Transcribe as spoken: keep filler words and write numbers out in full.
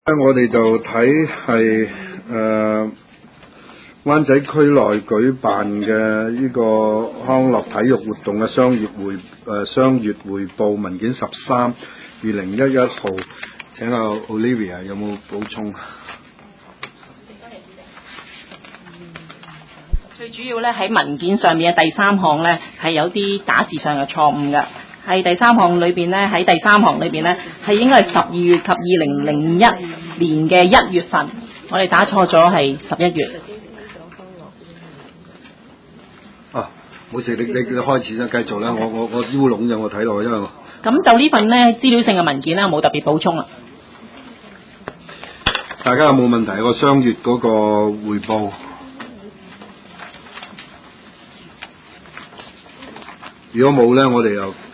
我哋就睇係誒灣仔區內舉辦嘅呢個康樂體育活動嘅商業匯誒商業匯報文件十三二零一一號，請阿 Olivia 有冇補充？ 最主要咧喺文件上面嘅第三項咧係有啲打字上嘅錯誤嘅，係第三項裏邊咧喺第三項裏邊咧係應該係十二月及二零零一年嘅一月份，我哋打錯咗係十一月。 啊，冇事，你你你開始啦，繼續啦，我我我腰籠嘅，我睇落去，因為我咁就呢份咧資料性嘅文件咧，冇特別補充啦。 大家有冇問題？個雙月嗰個匯報，如果冇咧，我哋又